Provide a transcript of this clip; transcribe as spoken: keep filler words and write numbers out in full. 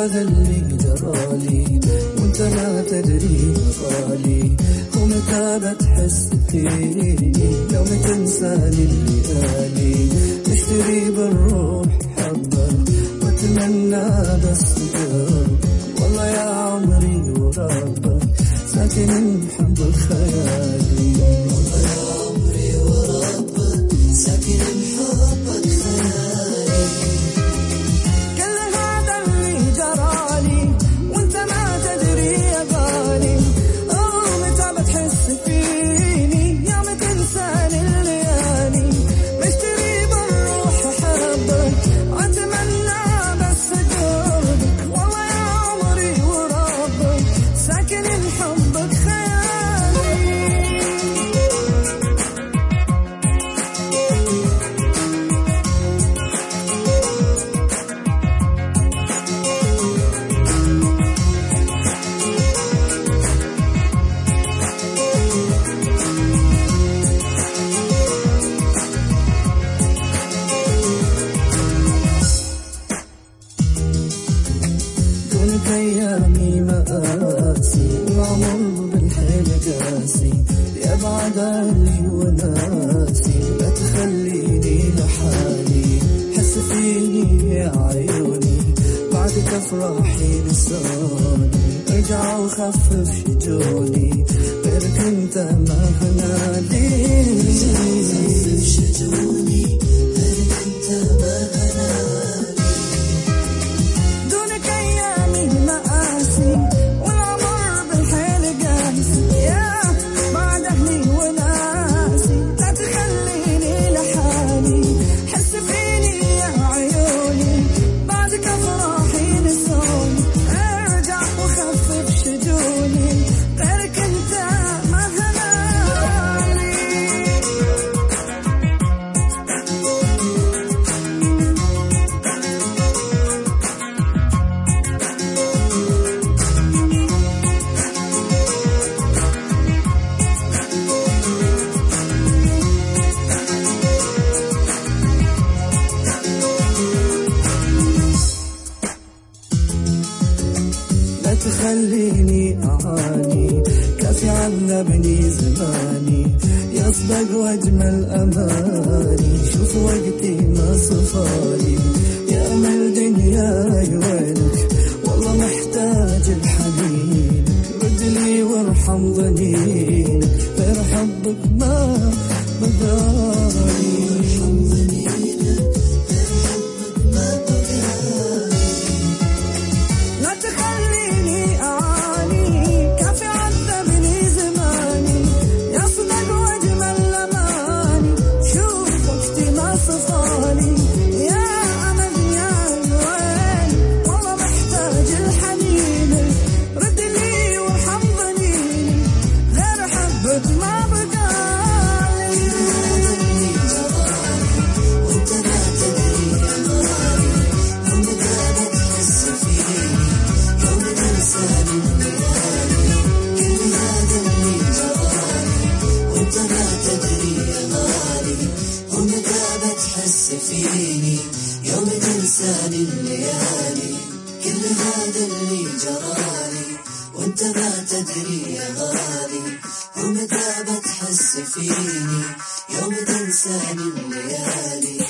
هذا اللي جرالي وانت ما تدري مقالي، ومتى بتحس فيني يوم تنساني الليالي. اشتري بالروح حبك واتمنى بس قربك، والله يا عمري وربك ساكن بحبك خيالي. والله يا عمري وربك ساكن بحبك خيالي. كل هذا اللي جرالي وانت ما تدري يا غالي، اوه متى بتحس فيني يوم تنساني الليالي. بشتري بالروح حبك واتمنى بس قربك، والله يا عمري وربك ساكن بحبك خيالي. دونك أيامي مآسي وعمر بالحيل قاسي، يا بعد أهلي وناسي لا تخليني لحالي. حس فيني يا عيوني بعدك أفراحي نساني، ارجع وخفف شجوني غيرك انت ما هنالي. خفف شجوني غيرك انت ما هنالي. دونك أيامي مآسي والعمر بالحيل قاسي، يا بعد أهلي وناسي لا تخليني لحالي. حس فيني يا عيوني بعدك أفراحي نسوني، ارجع وخفف شجوني غيرك انت ما هنالي. لا تخليني أعاني كافي عذبني زماني، يصدق واجمل أماني شوف وقتي ما صفاني. يا أمل دنياي وينك والله محتاج الحنينك، رد لي وارحم ظنينك غير حبك ما بقالي. لا تخليني أعاني كافي عذبني زماني، يصدق واجمل أماني شوف وقتي ما صفاني. يا أمل يا وين والله محتاج الحنين، رد لي وارحم ظنيني غير حبك ما بقالي. وانت ما تدري يا غالي ومتى بتحس فيني يوم تنساني الليالي. كل هذا اللي جرالي وانت ما تدري يا غالي ومتى بتحس فيني يوم تنساني الليالي. كل هذا اللي جرالي وانت ما تدري يا غالي ومتى بتحس فيني يوم تنساني الليالي.